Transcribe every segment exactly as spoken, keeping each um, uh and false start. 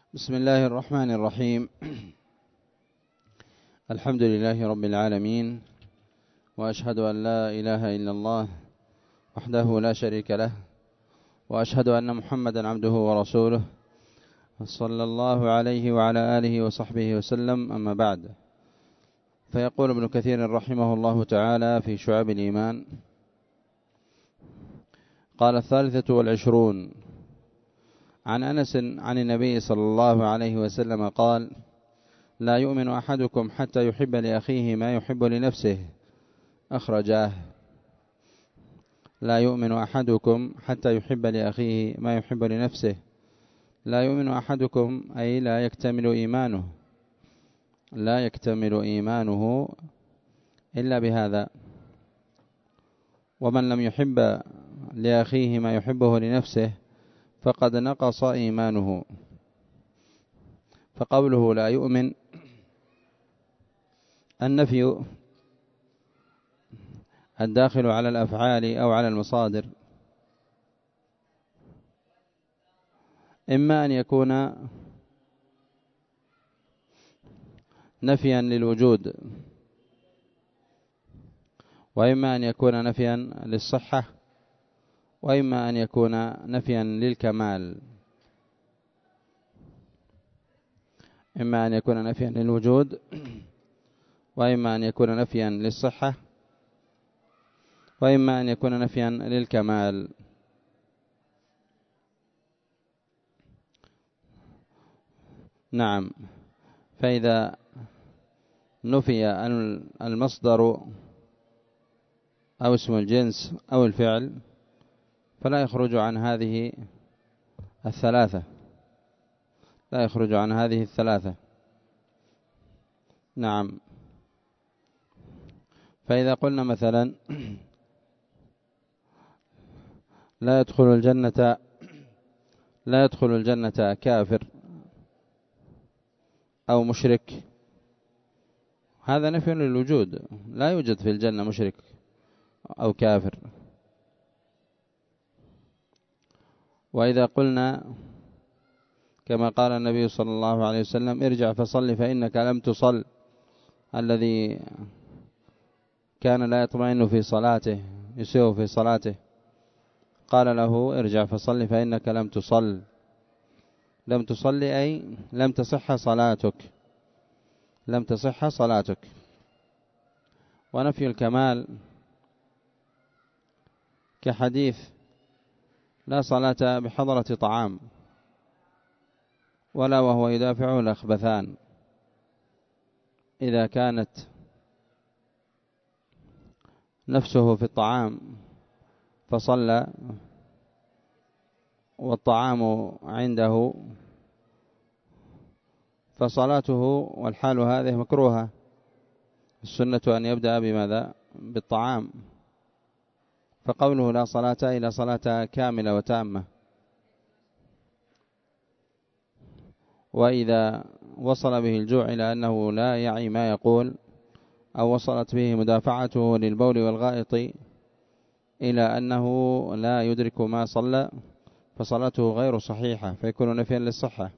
بسم الله الرحمن الرحيم. الحمد لله رب العالمين، وأشهد أن لا إله إلا الله وحده لا شريك له، وأشهد أن محمدا عبده ورسوله صلى الله عليه وعلى آله وصحبه وسلم. أما بعد، فيقول ابن كثير رحمه الله تعالى في شعب الإيمان: قال: الثالثة والعشرون، عن أنس عن النبي صلى الله عليه وسلم قال: لا يؤمن أحدكم حتى يحب لأخيه ما يحب لنفسه. أخرجاه. لا يؤمن أحدكم حتى يحب لأخيه ما يحب لنفسه. لا يؤمن أحدكم أي لا يكتمل إيمانه، لا يكتمل إيمانه إلا بهذا. ومن لم يحب لأخيه ما يحبه لنفسه فقد نقص إيمانه. فقوله لا يؤمن النفي الداخل على الأفعال أو على المصادر، إما أن يكون نفيا للوجود، وإما أن يكون نفيا للصحة، وإما أن يكون نفيا للكمال. إما أن يكون نفيا للوجود، وإما أن يكون نفيا للصحة، وإما أن يكون نفيا للكمال. نعم. فإذا نفي المصدر أو اسم الجنس أو الفعل فلا يخرج عن هذه الثلاثة، لا يخرج عن هذه الثلاثة. نعم. فإذا قلنا مثلا لا يدخل الجنة لا يدخل الجنة كافر أو مشرك، هذا نفي للوجود، لا يوجد في الجنة مشرك أو كافر. وإذا قلنا كما قال النبي صلى الله عليه وسلم: ارجع فصل فإنك لم تصل، الذي كان لا يطمئن في صلاته يسيء في صلاته، قال له: ارجع فصل فإنك لم تصل. لم تصل أي لم تصح صلاتك، لم تصح صلاتك. ونفي الكمال كحديث لا صلاة بحضرة طعام ولا وهو يدافعه الأخبثان. إذا كانت نفسه في الطعام فصلى والطعام عنده فصلاته والحال هذه مكروهة. السنة أن يبدأ بماذا؟ بالطعام. فقوله لا صلاة إلا صلاة كاملة وتامة. وإذا وصل به الجوع إلى أنه لا يعي ما يقول، أو وصلت به مدافعته للبول والغائط إلى أنه لا يدرك ما صلى، فصلاته غير صحيحة، فيكون نفيا للصحة.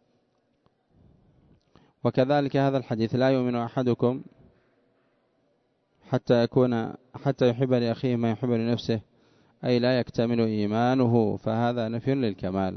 وكذلك هذا الحديث: لا يؤمن أحدكم حتى يكون حتى يحب لأخيه ما يحب لنفسه، أي لا يكتمل إيمانه، فهذا نفي للكمال.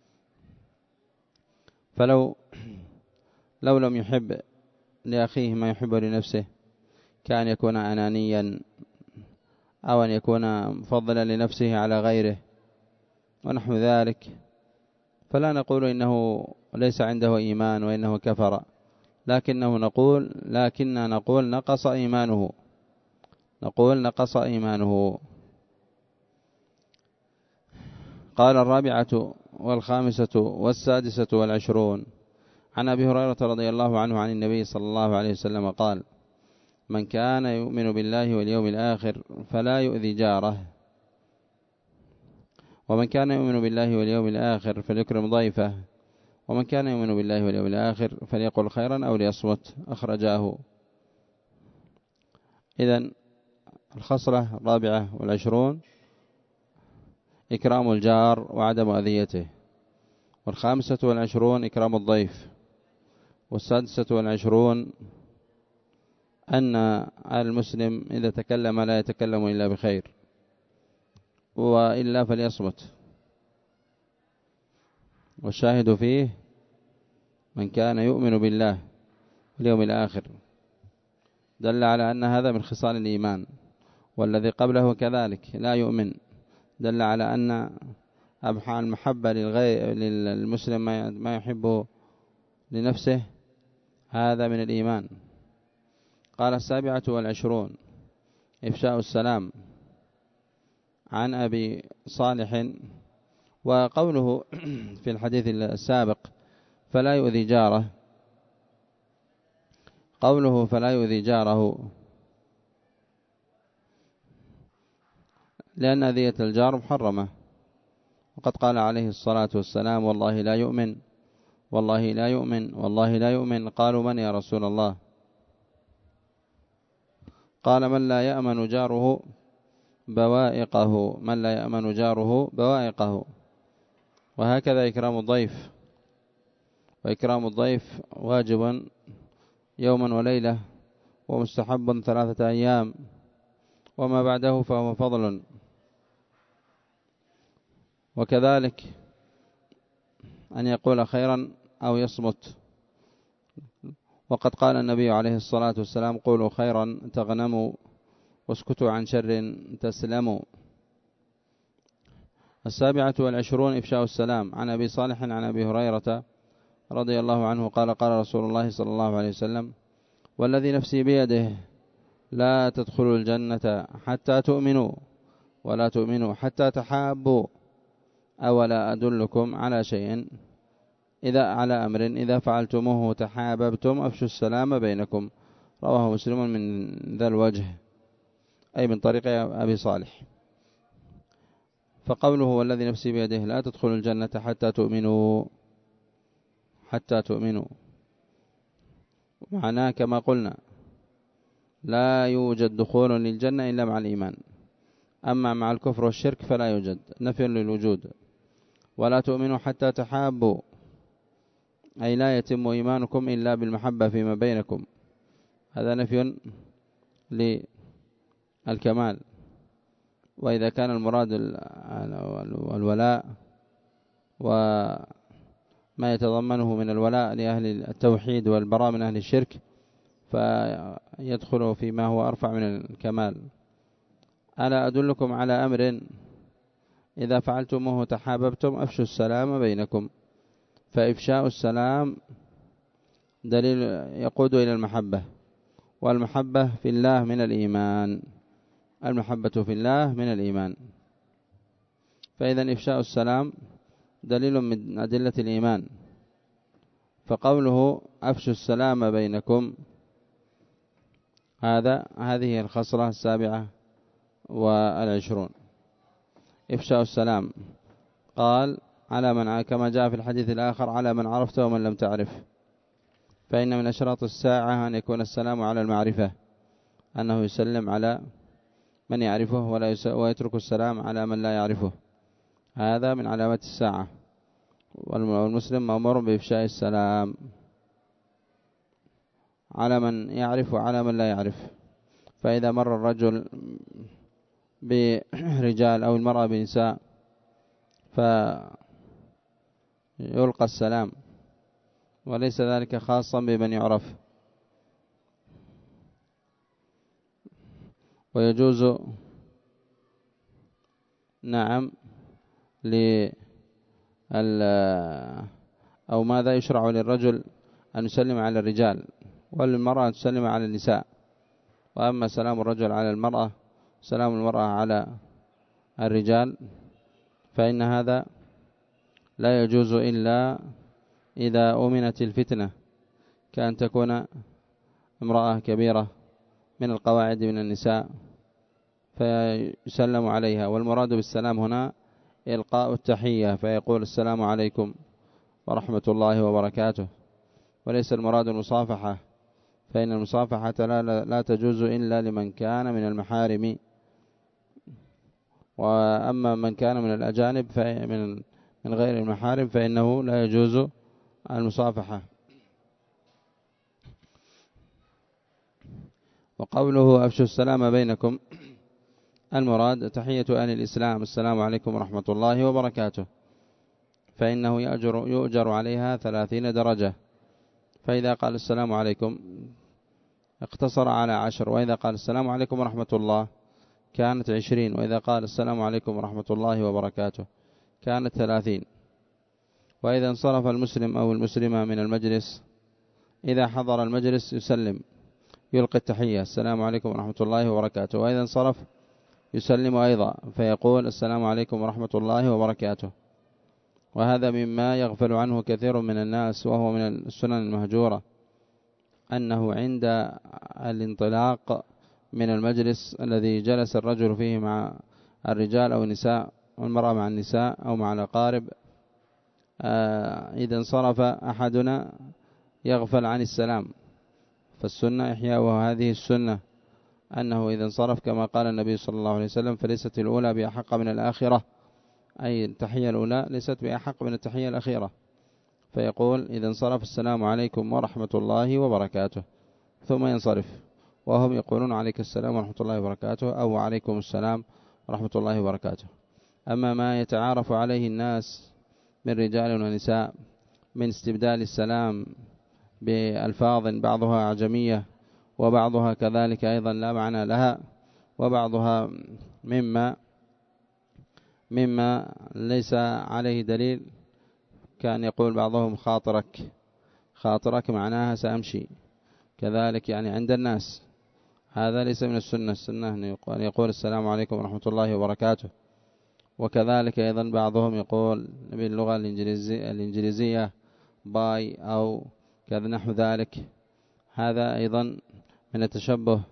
فلو لو لم يحب لأخيه ما يحب لنفسه، كان يكون أنانيا، أو أن يكون مفضلا لنفسه على غيره ونحو ذلك، فلا نقول إنه ليس عنده إيمان وإنه كفر، لكنه نقول لكننا نقول نقص إيمانه، نقول نقص إيمانه. قال: الرابعة والخامسة والسادسة والعشرون، عن أبي هريرة رضي الله عنه عن النبي صلى الله عليه وسلم قال: من كان يؤمن بالله واليوم الآخر فلا يؤذي جاره، ومن كان يؤمن بالله واليوم الآخر فليكرم ضيفه، ومن كان يؤمن بالله واليوم الآخر فليقل خيرا أو ليصمت. أخرجاه. إذن الخصلة الرابعة والعشرون إكرام الجار وعدم أذيته. والخامسة والعشرون إكرام الضيف. والسادسة والعشرون أن المسلم إذا تكلم لا يتكلم إلا بخير، وإلا فليصمت. والشاهد فيه من كان يؤمن بالله واليوم الآخر، دل على أن هذا من خصال الإيمان. والذي قبله كذلك لا يؤمن، دل على أن أبحى المحبة للمسلم ما يحبه لنفسه، هذا من الإيمان. قال السابعة والعشرون إفشاء السلام. عن أبي صالح، وقوله في الحديث السابق فلا يؤذي جاره، قوله فلا يؤذي جاره لأن أذية الجار محرمة، وقد قال عليه الصلاة والسلام والله لا يؤمن والله لا يؤمن والله لا يؤمن. قالوا من يا رسول الله؟ قال من لا يأمن جاره بوائقه، من لا يأمن جاره بوائقه. وهكذا إكرام الضيف، وإكرام الضيف واجب يوما وليلة، ومستحب ثلاثة أيام، وما بعده فهو فضل. وكذلك أن يقول خيرا أو يصمت، وقد قال النبي عليه الصلاة والسلام قولوا خيرا تغنموا واسكتوا عن شر تسلموا. السابعة والعشرون إفشاء السلام. عن أبي صالح عن أبي هريرة رضي الله عنه قال قال رسول الله صلى الله عليه وسلم والذي نفسي بيده لا تدخلوا الجنة حتى تؤمنوا ولا تؤمنوا حتى تحابوا، أولا أدلكم على شيء إذا على أمر إذا فعلتموه تحاببتم أفشوا السلام بينكم. رواه مسلم من ذا الوجه، أي من طريق أبي صالح. فقوله والذي نفسي بيده لا تدخلوا الجنة حتى تؤمنوا، حتى تؤمنوا معناه كما قلنا لا يوجد دخول للجنة إلا مع الإيمان، أما مع الكفر والشرك فلا يوجد، نفي للوجود. ولا تؤمنوا حتى تحابوا، أي لا يتم إيمانكم إلا بالمحبة فيما بينكم، هذا نفي للكمال. وإذا كان المراد الولاء وما يتضمنه من الولاء لأهل التوحيد والبراء من أهل الشرك فيدخل فيما هو أرفع من الكمال. ألا أدلكم على أمر إذا فعلتموه تحاببتم أفشوا السلام بينكم. فإفشاء السلام دليل يقود إلى المحبة، والمحبة في الله من الإيمان، المحبة في الله من الإيمان. فإذا إفشاء السلام دليل من أدلة الإيمان. فقوله أفشوا السلام بينكم، هذا هذه الخصلة السابعة والعشرون إفشاء السلام. قال على من، كما جاء في الحديث الآخر على من عرفت ومن لم تعرف، فإن من أشراط الساعة أن يكون السلام على المعرفة، أنه يسلم على من يعرفه ولا ويترك السلام على من لا يعرفه، هذا من علامات الساعة. والمسلم مأمور بإفشاء السلام على من يعرف وعلى من لا يعرف. فإذا مر الرجل برجال أو المرأة بنساء فيلقى السلام، وليس ذلك خاصا بمن يعرف. ويجوز نعم لل أو ماذا يشرع للرجل أن يسلم على الرجال، وللمرأة أن تسلم على النساء. وأما سلام الرجل على المرأة سلام المرأة على الرجال فإن هذا لا يجوز إلا إذا أمنت الفتنة، كأن تكون امرأة كبيرة من القواعد من النساء فيسلم عليها. والمراد بالسلام هنا إلقاء التحية، فيقول السلام عليكم ورحمة الله وبركاته، وليس المراد المصافحة، فإن المصافحة لا, لا تجوز إلا لمن كان من المحارم. وأما من كان من الأجانب فمن من غير المحارم فإنه لا يجوز المصافحة. وقوله أفشوا السلام بينكم المراد تحية أهل الإسلام، السلام عليكم ورحمة الله وبركاته، فإنه يؤجر, يؤجر عليها ثلاثين درجة. فإذا قال السلام عليكم اقتصر على عشر، وإذا قال السلام عليكم ورحمة الله كانت عشرين، وإذا قال السلام عليكم ورحمة الله وبركاته كانت ثلاثين. وإذا انصرف المسلم أو المسلمة من المجلس، إذا حضر المجلس يسلم يلقي التحية السلام عليكم ورحمة الله وبركاته، وإذا انصرف يسلم أيضا فيقول السلام عليكم ورحمة الله وبركاته. وهذا مما يغفل عنه كثير من الناس، وهو من السنن المهجورة، أنه عند الانطلاق من المجلس الذي جلس الرجل فيه مع الرجال أو النساء، والمرأة مع النساء أو مع الأقارب، إذا انصرف أحدنا يغفل عن السلام. فالسنة إحياء هذه السنة، أنه إذا انصرف كما قال النبي صلى الله عليه وسلم فليست الأولى بأحق من الآخرة، أي التحية الأولى ليست بأحق من التحية الأخيرة، فيقول إذا انصرف السلام عليكم ورحمة الله وبركاته، ثم ينصرف وهم يقولون عليك السلام ورحمة الله وبركاته أو عليكم السلام ورحمة الله وبركاته. أما ما يتعارف عليه الناس من رجال ونساء من استبدال السلام بألفاظ بعضها أعجمية وبعضها كذلك أيضا لا معنى لها، وبعضها مما مما ليس عليه دليل، كان يقول بعضهم خاطرك، خاطرك معناها سأمشي، كذلك يعني عند الناس، هذا ليس من السنة. السنة أن يقول السلام عليكم ورحمة الله وبركاته. وكذلك أيضا بعضهم يقول باللغة الإنجليزية, الإنجليزية باي أو كذا نحو ذلك، هذا أيضا من التشبه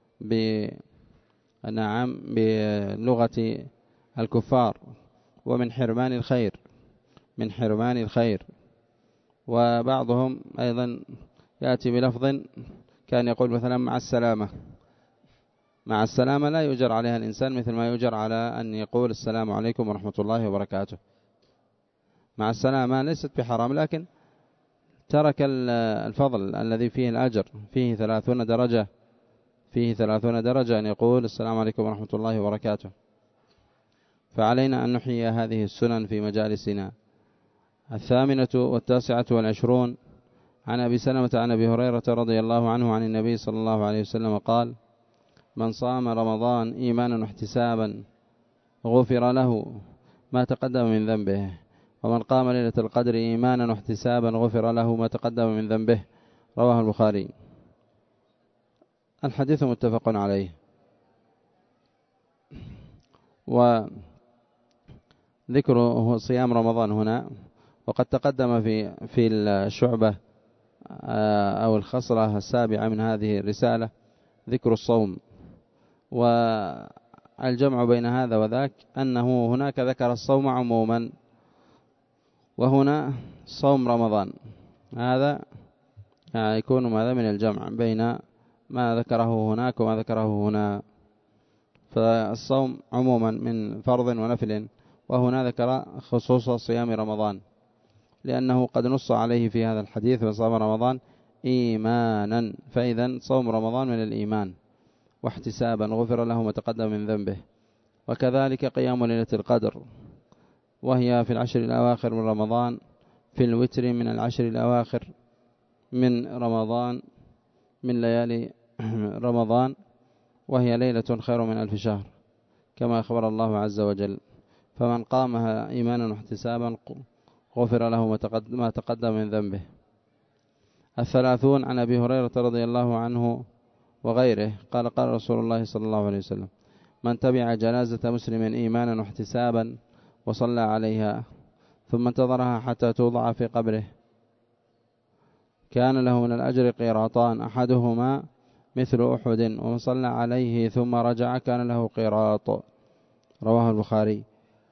بنعم بلغة الكفار، ومن حرمان الخير، من حرمان الخير. وبعضهم أيضا يأتي بلفظ كان يقول مثلا مع السلامة، مع السلامة لا يؤجر عليها الإنسان مثل ما يؤجر على أن يقول السلام عليكم ورحمة الله وبركاته. مع السلامة ليست بحرام، لكن ترك الفضل الذي فيه الأجر، فيه ثلاثون درجة، فيه ثلاثون درجة أن يقول السلام عليكم ورحمة الله وبركاته. فعلينا أن نحيي هذه السنن في مجالسنا. الثامنة والتاسعة والعشرون عن أبي سلمة عن أبي هريرة رضي الله عنه عن النبي صلى الله عليه وسلم قال: من صام رمضان إيمانا واحتسابا غفر له ما تقدم من ذنبه، ومن قام ليلة القدر إيمانا واحتسابا غفر له ما تقدم من ذنبه. رواه البخاري. الحديث متفق عليه. وذكر صيام رمضان هنا، وقد تقدم في في الشعبة أو الخصلة السابعة من هذه الرسالة ذكر الصوم، والجمع بين هذا وذاك أنه هناك ذكر الصوم عموما، وهنا صوم رمضان، هذا يعني يكون ماذا من الجمع بين ما ذكره هناك وما ذكره هنا. فالصوم عموما من فرض ونفل، وهنا ذكر خصوص صيام رمضان لأنه قد نص عليه في هذا الحديث: وصام رمضان إيمانا، فإذا صوم رمضان من الإيمان، واحتسابا غفر له ما تقدم من ذنبه. وكذلك قيام ليلة القدر، وهي في العشر الأواخر من رمضان، في الوتر من العشر الأواخر من رمضان، من ليالي رمضان، وهي ليلة خير من ألف شهر كما أخبر الله عز وجل. فمن قامها إيمانا واحتسابا غفر له ما تقدم من ذنبه. الثلاثون عن أبي هريرة رضي الله عنه وغيره قال: قال رسول الله صلى الله عليه وسلم: من تبع جنازة مسلم إيمانا واحتسابا وصلى عليها ثم انتظرها حتى توضع في قبره كان له من الأجر قيراطان، أحدهما مثل أحد، ومن صلى عليه ثم رجع كان له قيراط. رواه البخاري.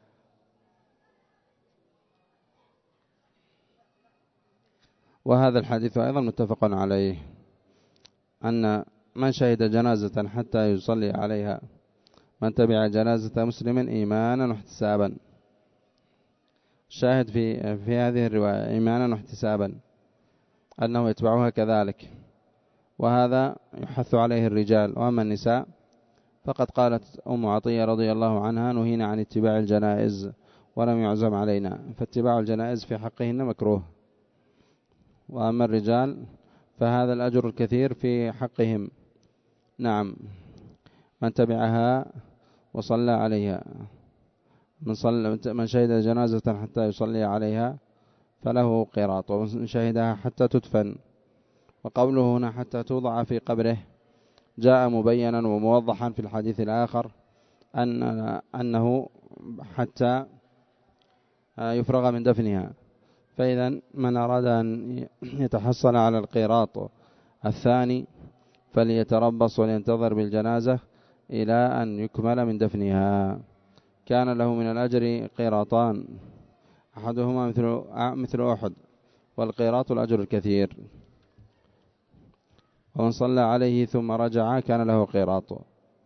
وهذا الحديث أيضا متفق عليه، أن من شهد جنازة حتى يصلي عليها، من تبع جنازة مسلم إيمانا واحتسابا. شاهد في في هذه الرواية إيمانا واحتسابا أنه يتبعها كذلك، وهذا يحث عليه الرجال. وأما النساء فقد قالت أم عطية رضي الله عنها نهينا عن اتباع الجنائز ولم يعزم علينا، فاتباع الجنائز في حقهن مكروه. وأما الرجال فهذا الأجر الكثير في حقهم. نعم، من تبعها وصلى عليها، من, صلى من شهد جنازة حتى يصلي عليها فله قيراط، ومن شهدها حتى تدفن. وقوله هنا حتى توضع في قبره جاء مبينا وموضحا في الحديث الآخر أن أنه حتى يفرغ من دفنها. فإذا من أراد أن يتحصل على القيراط الثاني فليتربص ولينتظر بالجنازة إلى أن يكمل من دفنها، كان له من الأجر قيراطان، أحدهما مثل مثل أحد، والقيراط الأجر الكثير. ومن صلى عليه ثم رجع كان له قيراط.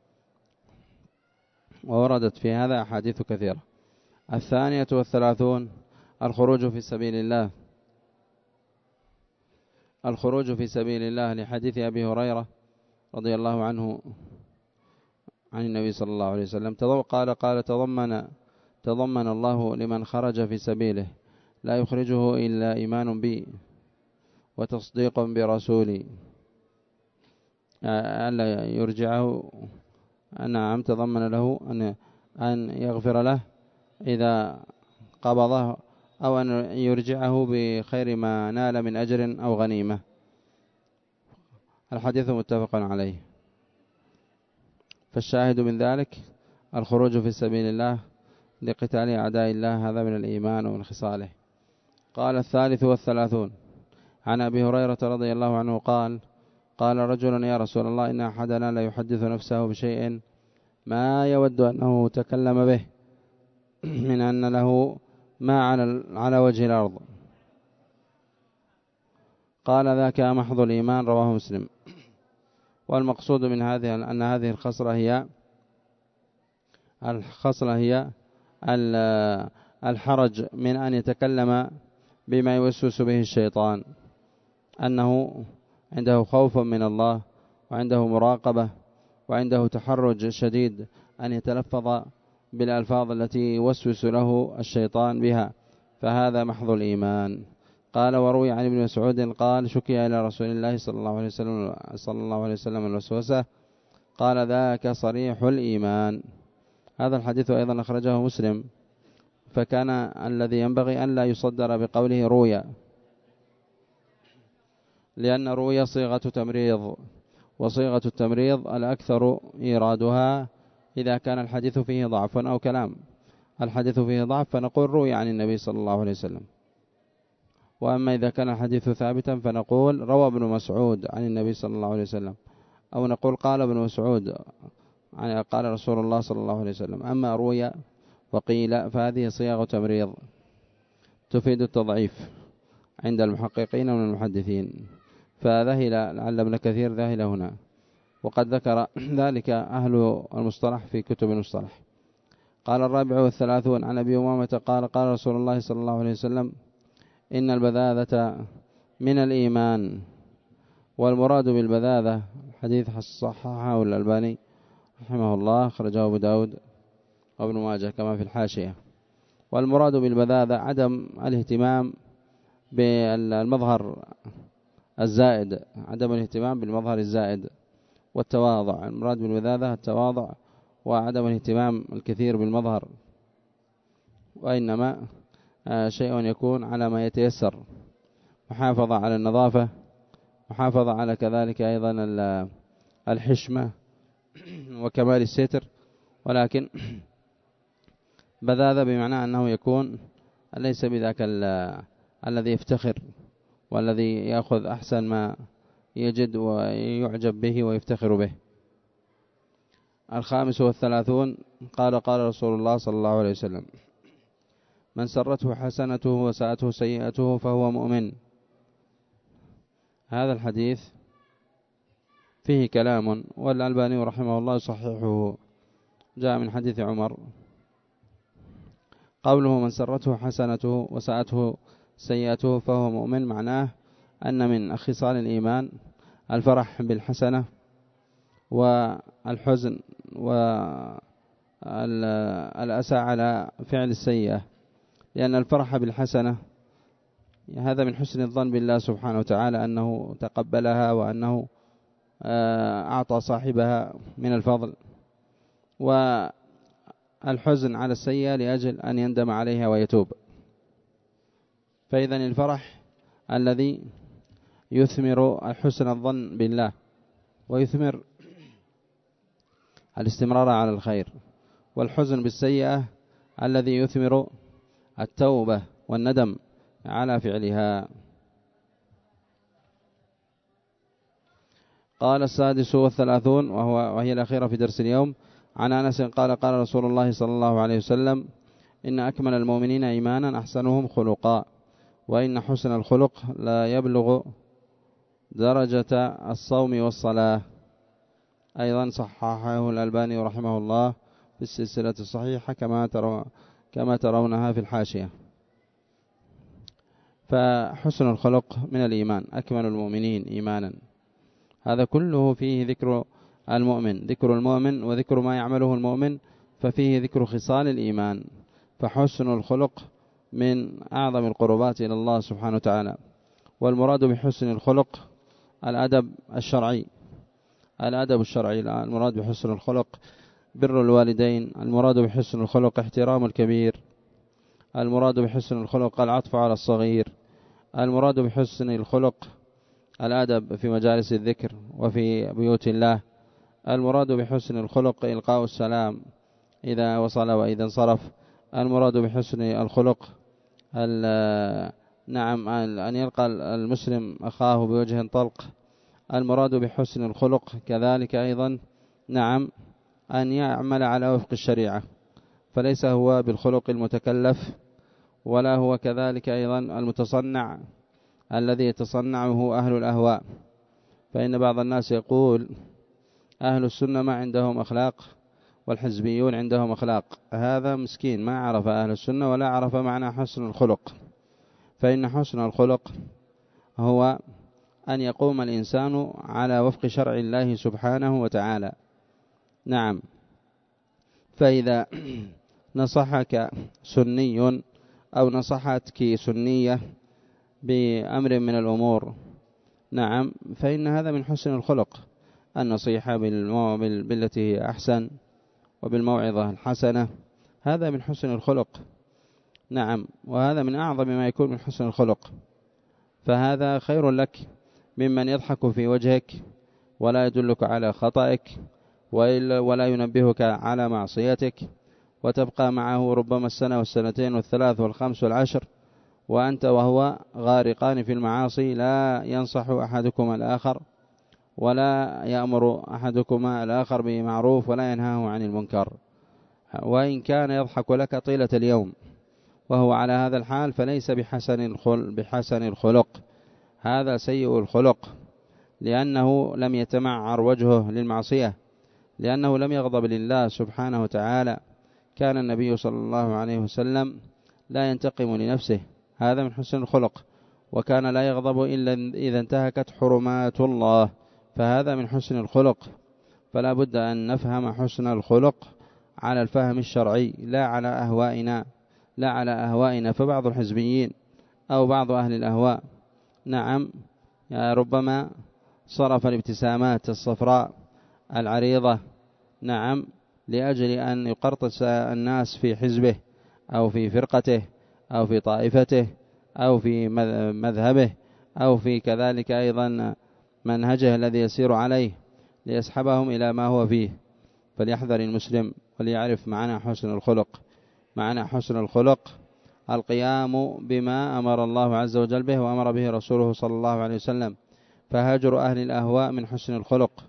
ووردت في هذا أحاديث كثيرة. الثانية والثلاثون الخروج في سبيل الله. الخروج في سبيل الله لحديث أبي هريرة رضي الله عنه عن النبي صلى الله عليه وسلم قال قال تضمن تضمن الله لمن خرج في سبيله لا يخرجه إلا إيمان بي وتصديق برسولي، ألا يرجعه. نعم، تضمن له أن أن يغفر له إذا قبضه، أو أن يرجعه بخير ما نال من أجر أو غنيمة. الحديث متفق عليه. فالشاهد من ذلك الخروج في سبيل الله لقتال أعداء الله، هذا من الإيمان ومن خصاله. قال الثالث والثلاثون عن أبي هريرة رضي الله عنه قال قال رجل يا رسول الله إن أحدنا لا يحدث نفسه بشيء ما يود أنه تكلم به من أن له ما على على وجه الأرض. قال ذاك محض الإيمان، رواه مسلم. والمقصود من هذه أن هذه الخصلة هي الخصلة هي الحرج من أن يتكلم بما يوسوس به الشيطان، أنه عنده خوف من الله وعنده مراقبة وعنده تحرج شديد أن يتلفظ بالألفاظ التي يوسوس له الشيطان بها، فهذا محض الإيمان. قال وروي عن ابن مسعود قال شكي إلى رسول الله صلى الله عليه وسلم صلى الله عليه وسلم الوسوسة قال ذاك صريح الإيمان. هذا الحديث أيضا أخرجه مسلم، فكان الذي ينبغي أن لا يصدر بقوله رويا، لأن رويا صيغة تمريض، وصيغة التمريض الأكثر إيرادها إذا كان الحديث فيه ضعف أو كلام. الحديث فيه ضعف فنقول روي عن النبي صلى الله عليه وسلم. وأما إذا كان الحديث ثابتا فنقول روى ابن مسعود عن النبي صلى الله عليه وسلم، أو نقول قال ابن مسعود قال رسول الله صلى الله عليه وسلم. أما روي وقيل فهذه صيغة تمريض تفيد التضعيف عند المحققين من المحدثين، فذهل لعل ابن كثير ذهل هنا، وقد ذكر ذلك أهل المصطلح في كتب المصطلح. قال الرابع والثلاثون عن أبي أمامة قال قال رسول الله صلى الله عليه وسلم إن البذاذة من الإيمان. والمراد بالبذاذة حديث صححه الألباني رحمه الله، خرجه أبو داود وابن ماجه كما في الحاشية. والمراد بالبذاذة عدم الاهتمام بالمظهر الزائد، عدم الاهتمام بالمظهر الزائد والتواضع. المراد بالبذاذة التواضع وعدم الاهتمام الكثير بالمظهر، وإنما شيء يكون على ما يتيسر، محافظة على النظافة، محافظة على كذلك أيضا الحشمة وكمال الستر. ولكن بذاذة بمعنى أنه يكون ليس بذاك الذي يفتخر والذي يأخذ أحسن ما يجد ويعجب به ويفتخر به. الخامس والثلاثون قال قال رسول الله صلى الله عليه وسلم من سرته حسنته وساءته سيئته فهو مؤمن. هذا الحديث فيه كلام، والألباني رحمه الله صحيحه. جاء من حديث عمر قوله من سرته حسنته وساءته سيئته فهو مؤمن، معناه أن من خصال الإيمان الفرح بالحسنة والحزن والأسى على فعل السيئة، لأن الفرح بالحسنة هذا من حسن الظن بالله سبحانه وتعالى أنه تقبلها وأنه أعطى صاحبها من الفضل، والحزن على السيئة لأجل أن يندم عليها ويتوب. فإذا الفرح الذي يثمر حسن الظن بالله ويثمر الاستمرار على الخير، والحزن بالسيئة الذي يثمر التوبة والندم على فعلها. قال السادس والثلاثون وهو وهي الأخيرة في درس اليوم، عن أنس قال قال رسول الله صلى الله عليه وسلم إن أكمل المؤمنين إيمانا أحسنهم خلقا، وإن حسن الخلق لا يبلغ درجة الصوم والصلاة. أيضا صححه الألباني رحمه الله في السلسلة الصحيحة كما ترى كما ترونها في الحاشية. فحسن الخلق من الإيمان، أكمل المؤمنين إيمانا، هذا كله فيه ذكر المؤمن، ذكر المؤمن وذكر ما يعمله المؤمن، ففيه ذكر خصال الإيمان. فحسن الخلق من أعظم القربات إلى الله سبحانه وتعالى. والمراد بحسن الخلق الأدب الشرعي، الأدب الشرعي. المراد بحسن الخلق بر الوالدين، المراد بحسن الخلق احترام الكبير، المراد بحسن الخلق العطف على الصغير، المراد بحسن الخلق الأدب في مجالس الذكر وفي بيوت الله، المراد بحسن الخلق إلقاء السلام إذا وصل وإذا انصرف، المراد بحسن الخلق نعم أن يلقى المسلم أخاه بوجه طلق، المراد بحسن الخلق كذلك أيضا نعم أن يعمل على وفق الشريعة، فليس هو بالخلق المتكلف، ولا هو كذلك أيضا المتصنع الذي يتصنعه أهل الأهواء. فإن بعض الناس يقول أهل السنة ما عندهم أخلاق والحزبيون عندهم أخلاق، هذا مسكين ما عرف أهل السنة ولا عرف معنى حسن الخلق. فإن حسن الخلق هو أن يقوم الإنسان على وفق شرع الله سبحانه وتعالى. نعم، فإذا نصحك سني أو نصحتك سنية بأمر من الأمور نعم فإن هذا من حسن الخلق، النصيحة بالتي هي أحسن وبالموعظة الحسنة، هذا من حسن الخلق. نعم، وهذا من أعظم ما يكون من حسن الخلق، فهذا خير لك ممن يضحك في وجهك ولا يدلك على خطأك ولا ينبهك على معصيتك، وتبقى معه ربما السنة والسنتين والثلاث والخمس والعشر وأنت وهو غارقان في المعاصي، لا ينصح أحدكما الآخر ولا يأمر أحدكما الآخر بمعروف ولا ينهاه عن المنكر، وإن كان يضحك لك طيلة اليوم وهو على هذا الحال فليس بحسن بحسن الخلق، هذا سيء الخلق، لأنه لم يتمعر وجهه للمعصية، لأنه لم يغضب لله سبحانه وتعالى. كان النبي صلى الله عليه وسلم لا ينتقم لنفسه، هذا من حسن الخلق، وكان لا يغضب إلا إذا انتهكت حرمات الله، فهذا من حسن الخلق. فلا بد أن نفهم حسن الخلق على الفهم الشرعي لا على أهوائنا لا على أهوائنا فبعض الحزبيين أو بعض أهل الأهواء نعم ربما صرف الابتسامات الصفراء العريضة نعم لأجل أن يقرطس الناس في حزبه أو في فرقته أو في طائفته أو في مذهبه أو في كذلك أيضا منهجه الذي يسير عليه ليسحبهم إلى ما هو فيه. فليحذر المسلم وليعرف معنى حسن الخلق. معنى حسن الخلق القيام بما أمر الله عز وجل به وأمر به رسوله صلى الله عليه وسلم، فهاجر أهل الأهواء من حسن الخلق،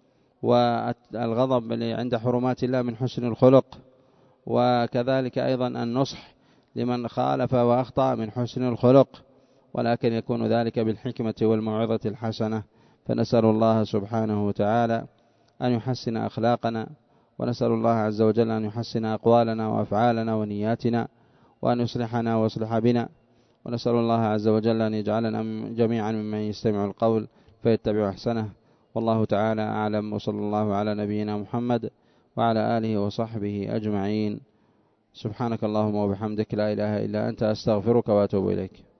والغضب عند حرمات الله من حسن الخلق، وكذلك أيضا النصح لمن خالف وأخطأ من حسن الخلق، ولكن يكون ذلك بالحكمة والموعظة الحسنة. فنسأل الله سبحانه وتعالى أن يحسن أخلاقنا، ونسأل الله عز وجل أن يحسن أقوالنا وأفعالنا ونياتنا، وأن يصلحنا ويصلح بنا، ونسأل الله عز وجل أن يجعلنا جميعا ممن يستمع القول فيتبع أحسنه. والله تعالى أعلم، وصلى الله على نبينا محمد وعلى آله وصحبه أجمعين. سبحانك اللهم وبحمدك، لا إله إلا أنت، أستغفرك وأتوب إليك.